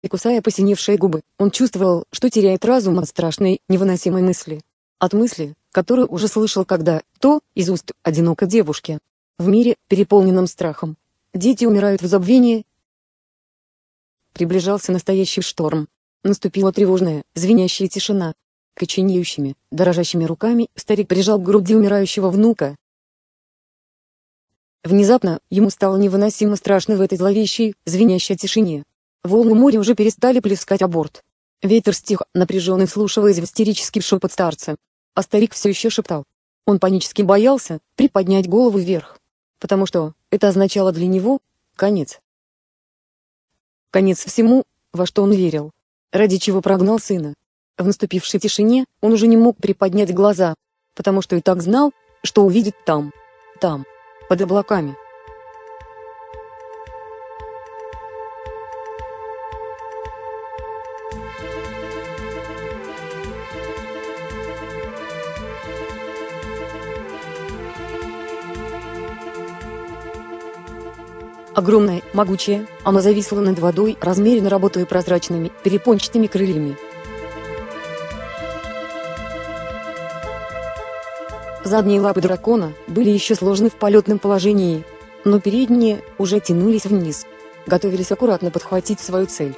и кусая посиневшие губы, он чувствовал, что теряет разум от страшной, невыносимой мысли. От мысли, которую уже слышал когда-то из уст одинокой девушки. В мире, переполненном страхом, дети умирают в забвении. Приближался настоящий шторм. Наступила тревожная, звенящая тишина. Коченеющими, дрожащими руками старик прижал к груди умирающего внука. Внезапно ему стало невыносимо страшно в этой зловещей, звенящей тишине. Волны моря уже перестали плескать о борт. Ветер стих, напряженный вслушиваясь в истерический шепот старца. А старик все еще шептал. Он панически боялся приподнять голову вверх, потому что это означало для него конец. Конец всему, во что он верил, ради чего прогнал сына. В наступившей тишине он уже не мог приподнять глаза, потому что и так знал, что увидит там, под облаками. Огромная, могучая, она зависла над водой, размеренно работая прозрачными, перепончатыми крыльями. Задние лапы дракона были еще сложены в полетном положении, но передние уже тянулись вниз, готовились аккуратно подхватить свою цель.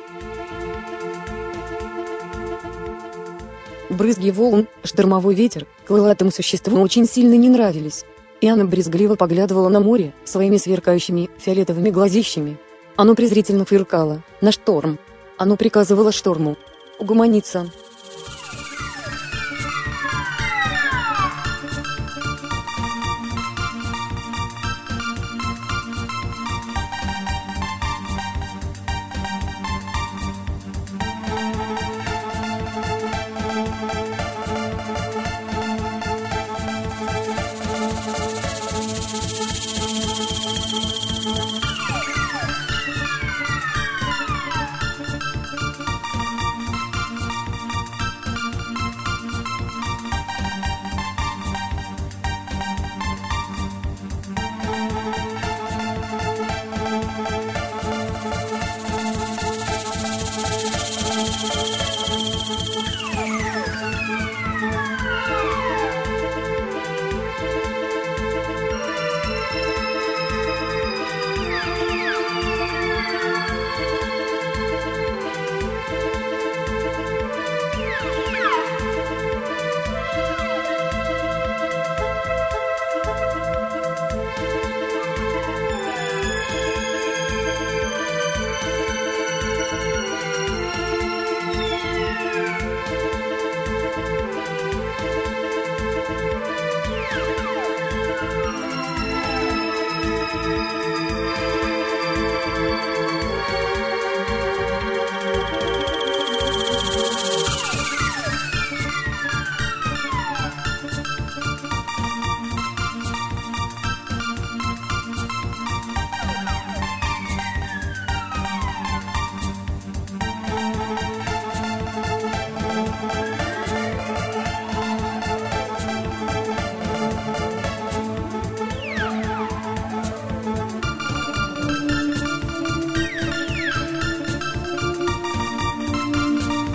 Брызги волн, штормовой ветер, крылатому существу очень сильно не нравились, и она брезгливо поглядывала на море своими сверкающими фиолетовыми глазищами. Оно презрительно фыркало на шторм. Оно приказывало шторму угомониться.